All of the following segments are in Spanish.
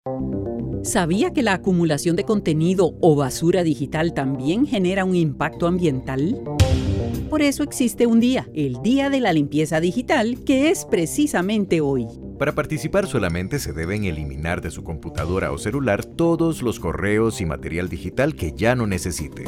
¿Sabía que la acumulación de contenido o basura digital también genera un impacto ambiental? Por eso existe un día, el Día de la Limpieza Digital, que es precisamente hoy. Para participar solamente se deben eliminar de su computadora o celular todos los correos y material digital que ya no necesite.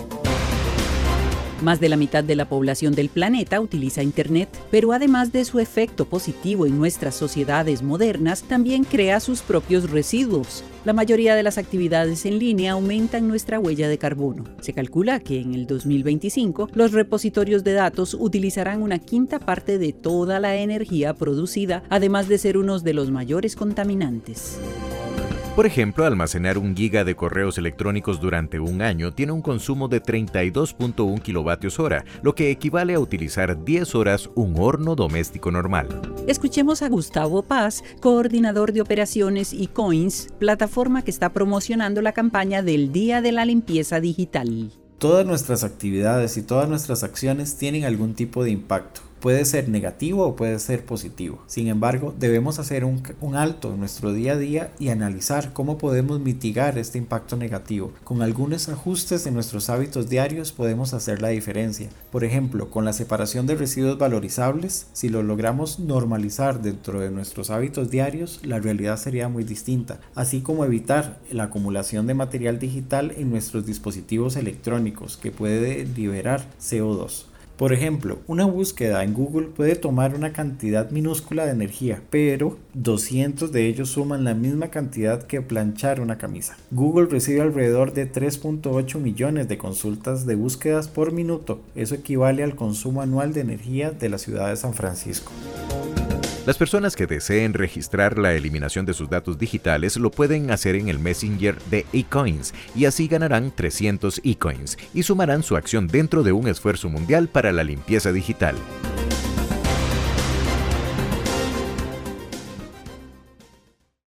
Más de la mitad de la población del planeta utiliza Internet, pero además de su efecto positivo en nuestras sociedades modernas, también crea sus propios residuos. La mayoría de las actividades en línea aumentan nuestra huella de carbono. Se calcula que en el 2025 los repositorios de datos utilizarán una quinta parte de toda la energía producida, además de ser unos de los mayores contaminantes. Por ejemplo, almacenar 1 giga de correos electrónicos durante un año tiene un consumo de 32.1 kilovatios hora, lo que equivale a utilizar 10 horas un horno doméstico normal. Escuchemos a Gustavo Paz, coordinador de operaciones eCoins, plataforma que está promocionando la campaña del Día de la Limpieza Digital. Todas nuestras actividades y todas nuestras acciones tienen algún tipo de impacto. Puede ser negativo o puede ser positivo. Sin embargo, debemos hacer un alto en nuestro día a día y analizar cómo podemos mitigar este impacto negativo. Con algunos ajustes en nuestros hábitos diarios podemos hacer la diferencia. Por ejemplo, con la separación de residuos valorizables, si lo logramos normalizar dentro de nuestros hábitos diarios, la realidad sería muy distinta. Así como evitar la acumulación de material digital en nuestros dispositivos electrónicos que puede liberar CO2. Por ejemplo, una búsqueda en Google puede tomar una cantidad minúscula de energía, pero 200 de ellos suman la misma cantidad que planchar una camisa. Google recibe alrededor de 3.8 millones de consultas de búsquedas por minuto. Eso equivale al consumo anual de energía de la ciudad de San Francisco. Las personas que deseen registrar la eliminación de sus datos digitales lo pueden hacer en el Messenger de eCoins y así ganarán 300 eCoins y sumarán su acción dentro de un esfuerzo mundial para la limpieza digital.